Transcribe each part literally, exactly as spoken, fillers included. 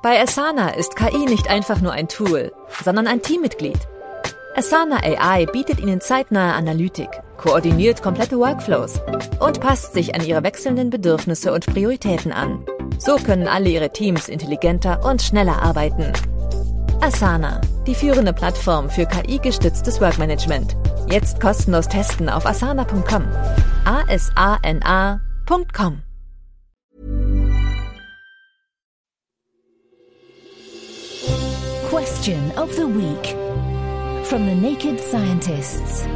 Bei Asana ist K I nicht einfach nur ein Tool, sondern ein Teammitglied. Asana A I bietet Ihnen zeitnahe Analytik, koordiniert komplette Workflows und passt sich an Ihre wechselnden Bedürfnisse und Prioritäten an. So können alle Ihre Teams intelligenter und schneller arbeiten. Asana, die führende Plattform für K I-gestütztes Workmanagement. Jetzt kostenlos testen auf asana punkt com. A S A N A punkt com. Question of the Week from the Naked Scientists.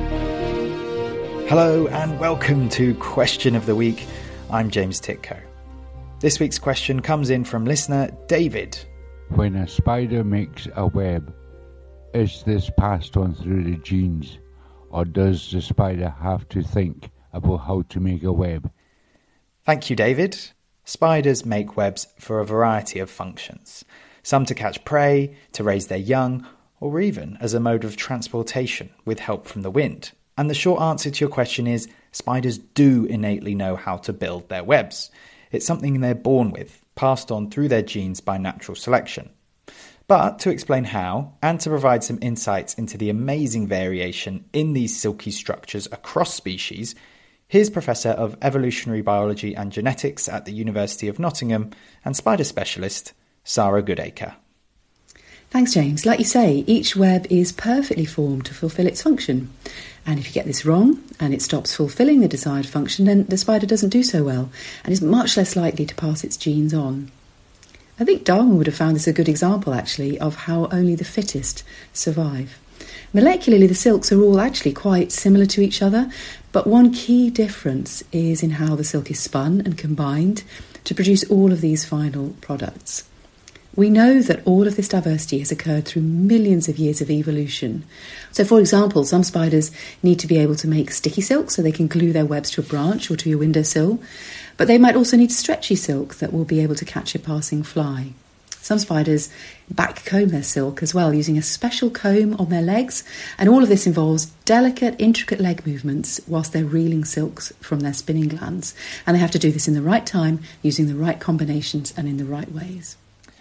Hello and welcome to Question of the Week. I'm James Titko. This week's question comes in from listener David. When a spider makes a web, is this passed on through the genes, or does the spider have to think about how to make a web? Thank you, David. Spiders make webs for a variety of functions. Some to catch prey, to raise their young, or even as a mode of transportation with help from the wind. And the short answer to your question is spiders do innately know how to build their webs. It's something they're born with, passed on through their genes by natural selection. But to explain how, and to provide some insights into the amazing variation in these silky structures across species, here's Professor of Evolutionary Biology and Genetics at the University of Nottingham and spider specialist, Sara Goodacre. Thanks, James. Like you say, each web is perfectly formed to fulfil its function. And if you get this wrong and it stops fulfilling the desired function, then the spider doesn't do so well and is much less likely to pass its genes on. I think Darwin would have found this a good example, actually, of how only the fittest survive. Molecularly, the silks are all actually quite similar to each other, but one key difference is in how the silk is spun and combined to produce all of these final products. We know that all of this diversity has occurred through millions of years of evolution. So, for example, some spiders need to be able to make sticky silk so they can glue their webs to a branch or to your windowsill, but they might also need stretchy silk that will be able to catch a passing fly. Some spiders backcomb their silk as well, using a special comb on their legs, and all of this involves delicate, intricate leg movements whilst they're reeling silks from their spinning glands, and they have to do this in the right time, using the right combinations and in the right ways.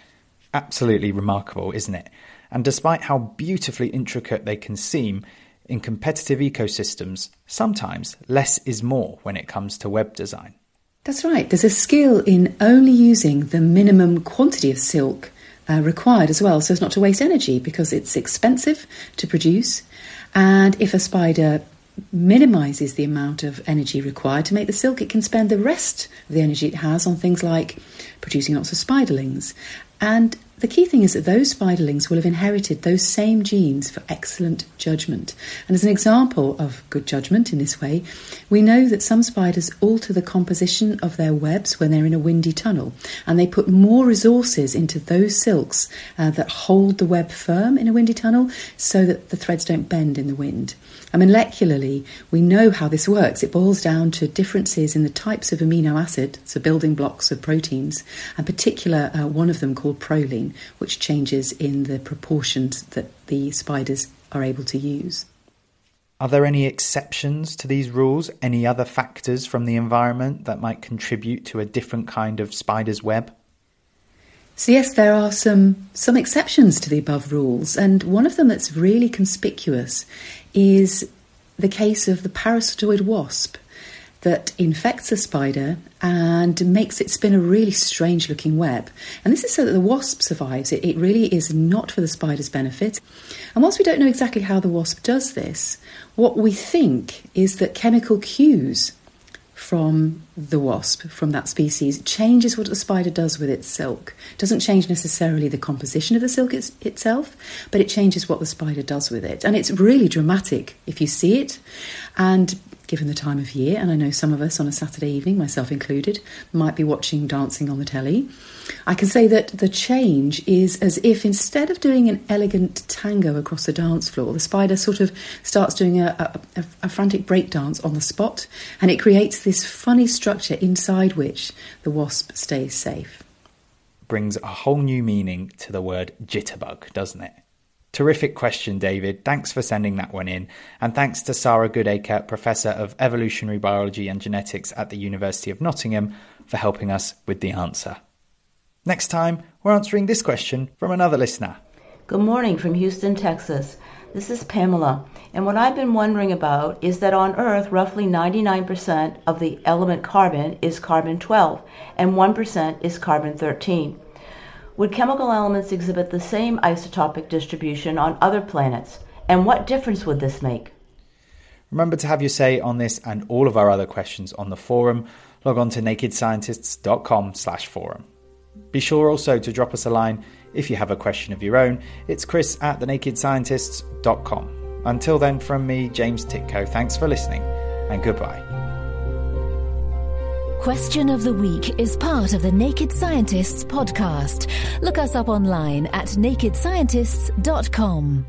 Absolutely remarkable, isn't it? And despite how beautifully intricate they can seem, in competitive ecosystems, sometimes less is more when it comes to web design. That's right. There's a skill in only using the minimum quantity of silk uh, required as well, so as not to waste energy, because it's expensive to produce. And if a spider minimises the amount of energy required to make the silk, it can spend the rest of the energy it has on things like producing lots of spiderlings. And the key thing is that those spiderlings will have inherited those same genes for excellent judgment. And as an example of good judgment in this way, we know that some spiders alter the composition of their webs when they're in a windy tunnel, and they put more resources into those silks uh, that hold the web firm in a windy tunnel so that the threads don't bend in the wind. And molecularly, we know how this works. It boils down to differences in the types of amino acid, so building blocks of proteins, and particular uh, one of them called proline, which changes in the proportions that the spiders are able to use. Are there any exceptions to these rules? Any other factors from the environment that might contribute to a different kind of spider's web? So yes, there are some, some exceptions to the above rules, and one of them that's really conspicuous is the case of the parasitoid wasp that infects a spider and makes it spin a really strange-looking web. And this is so that the wasp survives. It, it really is not for the spider's benefit. And whilst we don't know exactly how the wasp does this, what we think is that chemical cues from the wasp, from that species, changes what the spider does with its silk. It doesn't change necessarily the composition of the silk it's, itself, but it changes what the spider does with it. And it's really dramatic if you see it. And given the time of year, and I know some of us on a Saturday evening, myself included, might be watching Dancing on the telly, I can say that the change is as if instead of doing an elegant tango across the dance floor, the spider sort of starts doing a, a, a frantic breakdance on the spot, and it creates this funny structure inside which the wasp stays safe. Brings a whole new meaning to the word jitterbug, doesn't it? Terrific question, David. Thanks for sending that one in. And thanks to Sara Goodacre, Professor of Evolutionary Biology and Genetics at the University of Nottingham, for helping us with the answer. Next time, we're answering this question from another listener. Good morning from Houston, Texas. This is Pamela, and what I've been wondering about is that on Earth, roughly ninety-nine percent of the element carbon is carbon twelve, and one percent is carbon thirteen. Would chemical elements exhibit the same isotopic distribution on other planets, and what difference would this make? Remember to have your say on this and all of our other questions on the forum. Log on to nakedscientists.com slash forum. Be sure also to drop us a line if you have a question of your own. It's chris at the naked scientists dot com. Until then, from me, James Titko, thanks for listening and goodbye. Question of the Week is part of the Naked Scientists podcast. Look us up online at naked scientists dot com.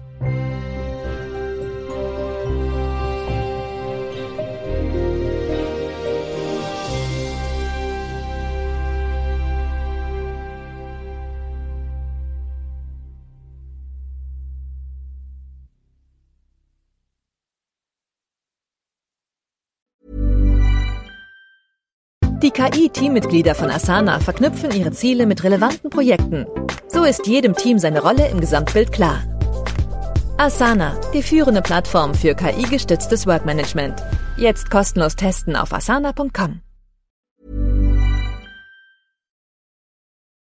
Die K I-Teammitglieder von Asana verknüpfen ihre Ziele mit relevanten Projekten. So ist jedem Team seine Rolle im Gesamtbild klar. Asana, die führende Plattform für K I-gestütztes Workmanagement. Jetzt kostenlos testen auf asana punkt com.